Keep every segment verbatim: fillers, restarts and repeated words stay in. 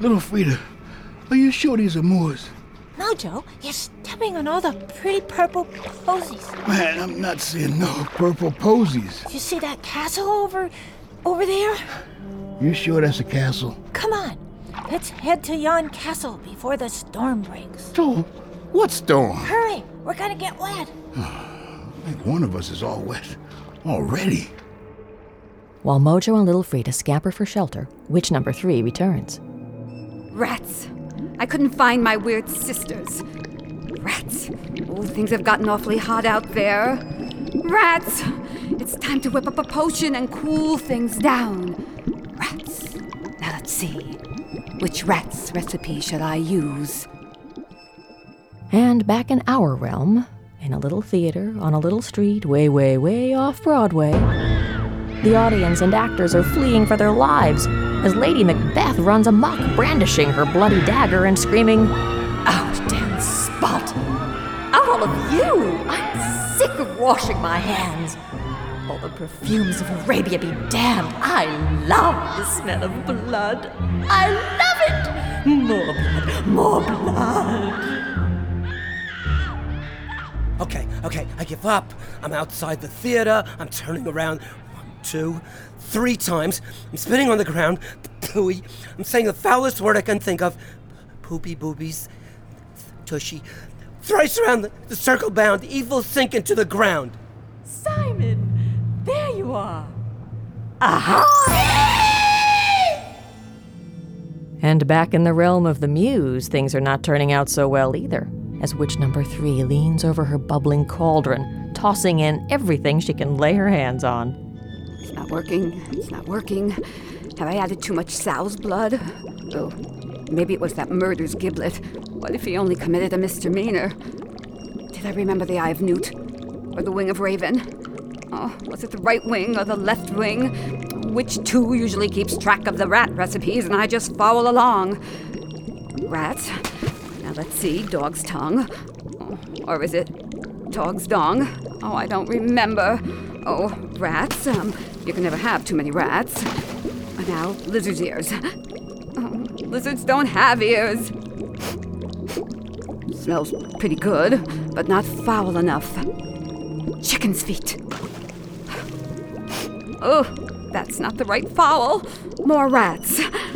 Little Frida, are you sure these are Moors? Mojo, you're stepping on all the pretty purple posies. Man, I'm not seeing no purple posies. You see that castle over, over there? You sure that's a castle? Come on, let's head to yon castle before the storm breaks. So, what storm? Hurry, we're gonna get wet. I think one of us is all wet already. While Mojo and little Frida scamper for shelter, witch number three returns. Rats. I couldn't find my weird sisters. Rats. Oh, things have gotten awfully hot out there. Rats. It's time to whip up a potion and cool things down. Rats. Now let's see. Which rat's recipe shall I use? And back in our realm, in a little theater on a little street way, way, way off Broadway, the audience and actors are fleeing for their lives as Lady Macbeth runs amok, brandishing her bloody dagger and screaming, "Out, damn spot! Out, all of you! I'm sick of washing my hands. All the perfumes of Arabia be damned. I love the smell of blood. I love it! More blood, more blood!" Okay, okay, I give up. I'm outside the theater. I'm turning around one, two, three times. I'm spitting on the ground. Pooey. I'm saying the foulest word I can think of. Poopy boobies. Tushy. Thrice around the, the circle bound. Evil sink into the ground. Simon, there you are. Aha! And back in the realm of the Muse, things are not turning out so well either, as witch number three leans over her bubbling cauldron, tossing in everything she can lay her hands on. It's not working. It's not working. Have I added too much sow's blood? Oh, maybe it was that murder's giblet. What if he only committed a misdemeanor? Did I remember the Eye of Newt? Or the Wing of Raven? Oh, was it the right wing or the left wing? Which two usually keeps track of the rat recipes and I just follow along? Rats. Now let's see, dog's tongue. Oh, or is it dog's dong? Oh, I don't remember. Oh, rats. Um, you can never have too many rats. And now, lizard's ears. Oh, lizards don't have ears. Smells pretty good, but not foul enough. Chicken's feet. Oh, that's not the right fowl. More rats.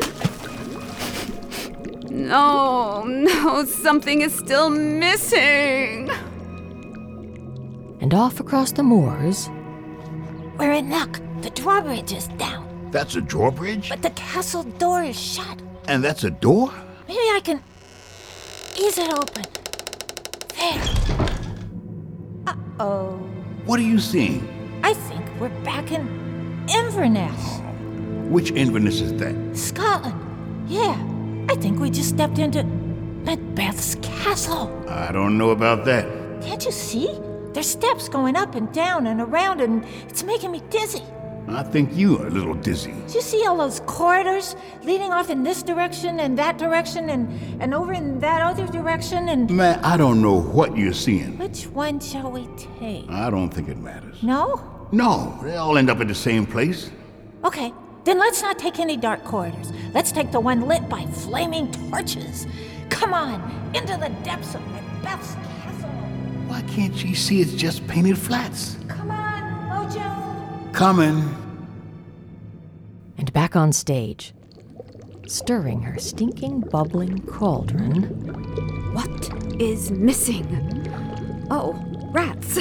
No, no, something is still missing. And off across the moors... We're in luck. The drawbridge is down. That's a drawbridge? But the castle door is shut. And that's a door? Maybe I can ease it open. There. Uh-oh. What are you seeing? I think we're back in Inverness. Which Inverness is that? Scotland. Yeah. I think we just stepped into Macbeth's castle. I don't know about that. Can't you see? There's steps going up and down and around, and it's making me dizzy. I think you are a little dizzy. Do you see all those corridors leading off in this direction and that direction and, and over in that other direction and... Man, I don't know what you're seeing. Which one shall we take? I don't think it matters. No? No, they all end up at the same place. Okay, then let's not take any dark corridors. Let's take the one lit by flaming torches. Come on, into the depths of Macbeth's castle. Why can't she see it's just painted flats? Come on, Mojo. Coming. And back on stage, stirring her stinking, bubbling cauldron. What is missing? Oh, rats.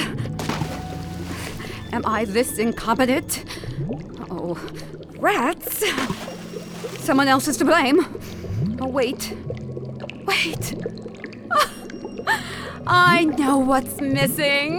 Am I this incompetent? Oh, rats. Someone else is to blame. Oh, wait. Wait. I know what's missing.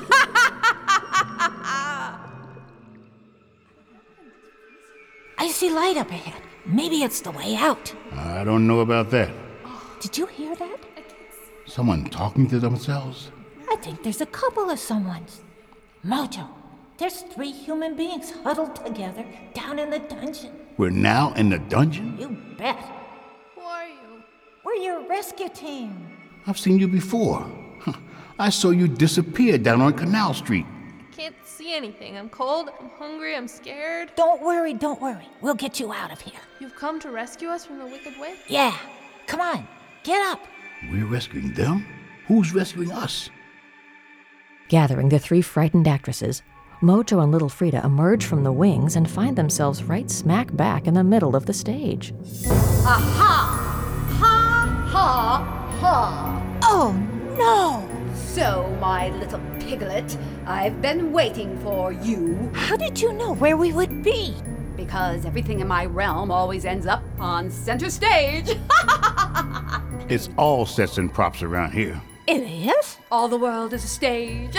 I see light up ahead. Maybe it's the way out. I don't know about that. Did you hear that? Someone talking to themselves? I think there's a couple of someones. Mojo, there's three human beings huddled together down in the dungeon. We're now in the dungeon? You bet. Who are you? We're your rescue team. I've seen you before. I saw you disappear down on Canal Street. can't see anything. I'm cold, I'm hungry, I'm scared. Don't worry, don't worry. We'll get you out of here. You've come to rescue us from the Wicked Witch? Yeah. Come on, get up. We're rescuing them? Who's rescuing us? Gathering the three frightened actresses, Mojo and little Frida emerge from the wings and find themselves right smack back in the middle of the stage. Aha! Ha! Ha! Ha! Oh, no! So, my little piglet, I've been waiting for you. How did you know where we would be? Because everything in my realm always ends up on center stage. It's all sets and props around here. It is? All the world is a stage.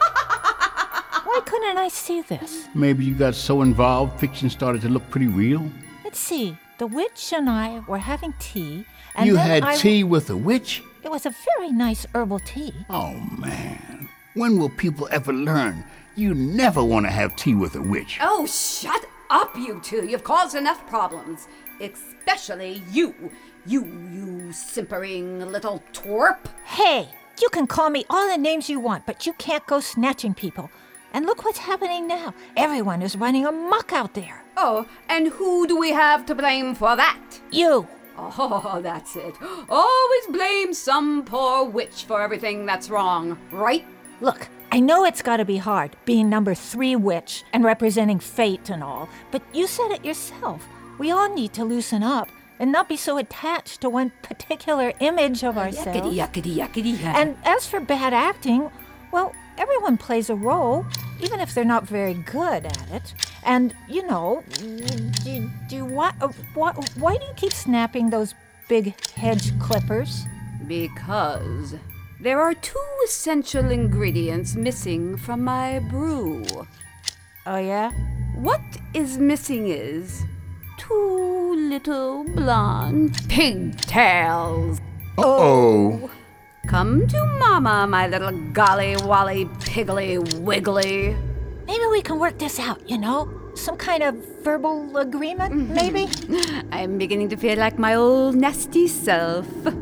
Why couldn't I see this? Maybe you got so involved, fiction started to look pretty real? Let's see. The witch and I were having tea, and You then had I... tea with a witch? It was a very nice herbal tea. Oh, man. When will people ever learn? You never want to have tea with a witch. Oh, shut up, you two. You've caused enough problems. Especially you. You, you simpering little twerp. Hey, you can call me all the names you want, but you can't go snatching people. And look what's happening now. Everyone is running amok out there. Oh, and who do we have to blame for that? You. Oh, that's it. Always blame some poor witch for everything that's wrong, right? Look, I know it's got to be hard, being number three witch and representing fate and all, but you said it yourself. We all need to loosen up and not be so attached to one particular image of ourselves. Yuckity, yuckity, yuckity. And as for bad acting, well, everyone plays a role, even if they're not very good at it. And, you know, do, do what, uh, what, why do you keep snapping those big hedge clippers? Because there are two essential ingredients missing from my brew. Oh, yeah? What is missing is two little blonde pigtails. Uh-oh. Come to Mama, my little golly-wally piggly wiggly. Maybe we can work this out, you know? Some kind of verbal agreement, maybe? I'm beginning to feel like my old nasty self.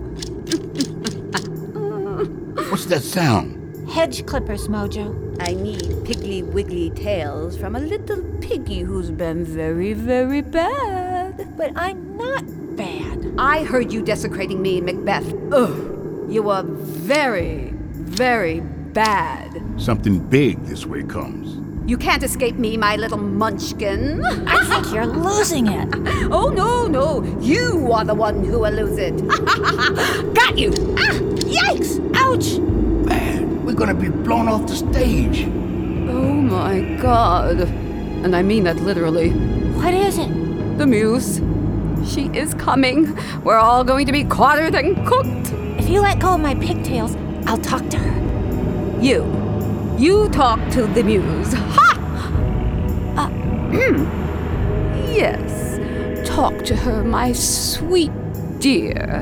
What's that sound? Hedge clippers, Mojo. I need piggly wiggly tails from a little piggy who's been very, very bad. But I'm not bad. I heard you desecrating me, Macbeth. Ugh. You were very, very bad. Something big this way comes. You can't escape me, my little munchkin. I think you're losing it. Oh, no, no. You are the one who will lose it. Got you. Ah, yikes! Ouch! Man, we're gonna be blown off the stage. Oh, my God. And I mean that literally. What is it? The Muse. She is coming. We're all going to be quartered and cooked. If you let go of my pigtails, I'll talk to her. You. You talk to the Muse. Ha! Uh, mm. Yes. Talk to her, my sweet dear.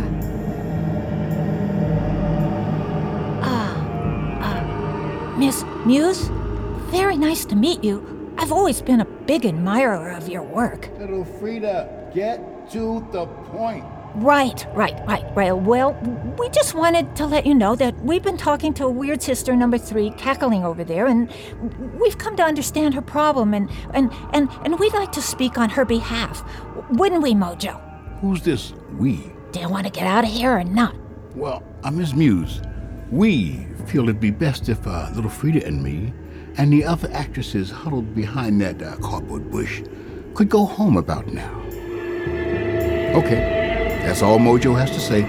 Ah, uh, uh, Miss Muse? Very nice to meet you. I've always been a big admirer of your work. Little Frida, get to the point. Right, right, right, right. Well, we just wanted to let you know that we've been talking to Weird Sister number three, cackling over there, and we've come to understand her problem, and, and, and, and we'd like to speak on her behalf. Wouldn't we, Mojo? Who's this we? Do you want to get out of here or not? Well, I'm Miss Muse. We feel it'd be best if uh, little Frida and me and the other actresses huddled behind that uh, cardboard bush could go home about now. Okay. That's all Mojo has to say.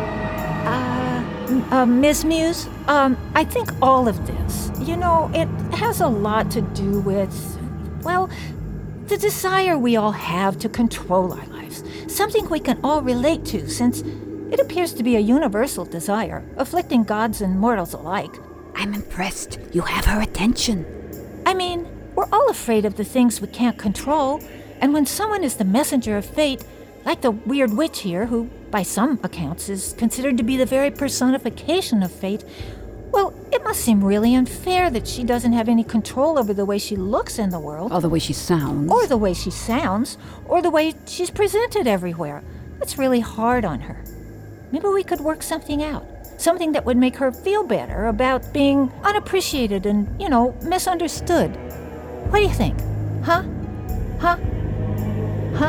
Uh, uh, Miss Muse, um, I think all of this, you know, it has a lot to do with, well, the desire we all have to control our lives. Something we can all relate to, since it appears to be a universal desire, afflicting gods and mortals alike. I'm impressed. You have her attention. I mean, we're all afraid of the things we can't control, and when someone is the messenger of fate, like the weird witch here, who, by some accounts, is considered to be the very personification of fate, well, it must seem really unfair that she doesn't have any control over the way she looks in the world. Or the way she sounds. Or the way she sounds. Or the way she's presented everywhere. It's really hard on her. Maybe we could work something out. Something that would make her feel better about being unappreciated and, you know, misunderstood. What do you think? Huh? Huh? Huh?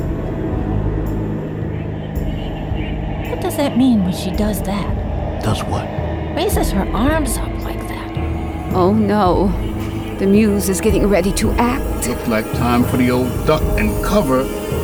What does that mean when she does that? Does what? Raises her arms up like that. Oh no. The muse is getting ready to act. Looks like time for the old duck and cover.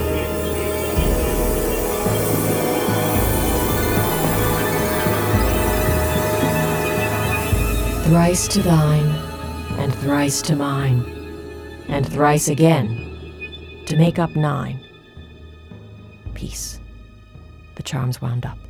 Thrice to thine, and thrice to mine, and thrice again, to make up nine. Peace. The charm's wound up.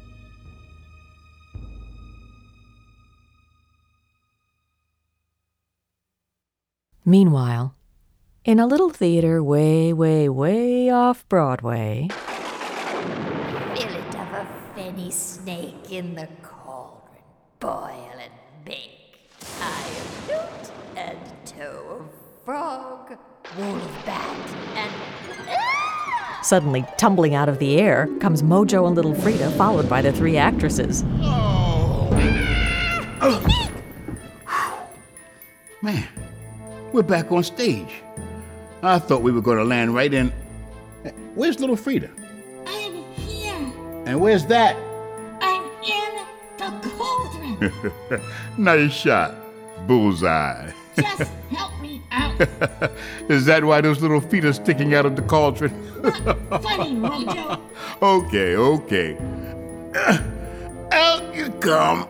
Meanwhile, in a little theater way, way, way off Broadway, Fillet of a fenny snake in the cauldron, boil and bake. Eye of newt and toe of frog, wool of bat and... suddenly tumbling out of the air comes Mojo and little Frida, followed by the three actresses. Man, we're back on stage. I thought we were going to land right in... Where's little Frida? I'm here. And where's that? I'm in the cauldron. Nice shot. Bullseye. Just help me out. Is that why those little feet are sticking out of the cauldron? Not funny, Mojo. Okay, okay. Out you come.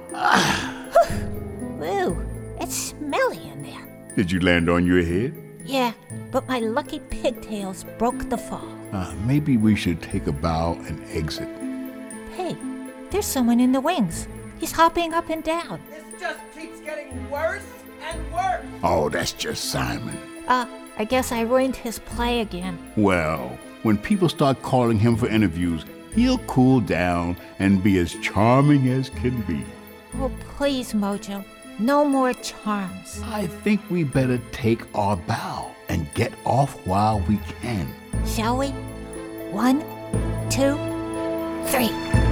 Woo, it's smelly in there. Did you land on your head? Yeah, but my lucky pigtails broke the fall. Uh, maybe we should take a bow and exit. Hey, there's someone in the wings. He's hopping up and down. This just keeps getting worse and worse. Oh, that's just Simon. Uh, I guess I ruined his play again. Well, when people start calling him for interviews, he'll cool down and be as charming as can be. Oh, please, Mojo. No more charms. I think we better take our bow and get off while we can. Shall we? One, two, three.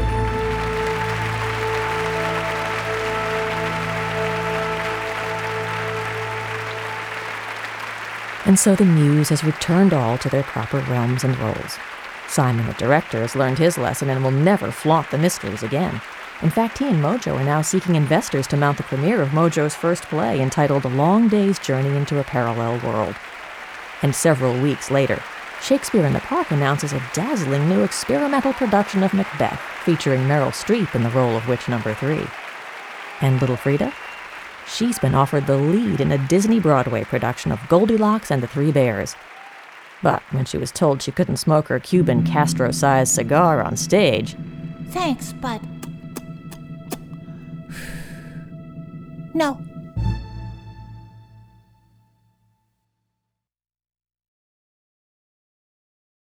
And so the muse has returned all to their proper realms and roles. Simon, the director, has learned his lesson and will never flaunt the mysteries again. In fact, he and Mojo are now seeking investors to mount the premiere of Mojo's first play, entitled A Long Day's Journey into a Parallel World. And several weeks later, Shakespeare in the Park announces a dazzling new experimental production of Macbeth, featuring Meryl Streep in the role of Witch Number Three. And little Frida? She's been offered the lead in a Disney Broadway production of Goldilocks and the Three Bears. But when she was told she couldn't smoke her Cuban Castro-sized cigar on stage... Thanks, but... No,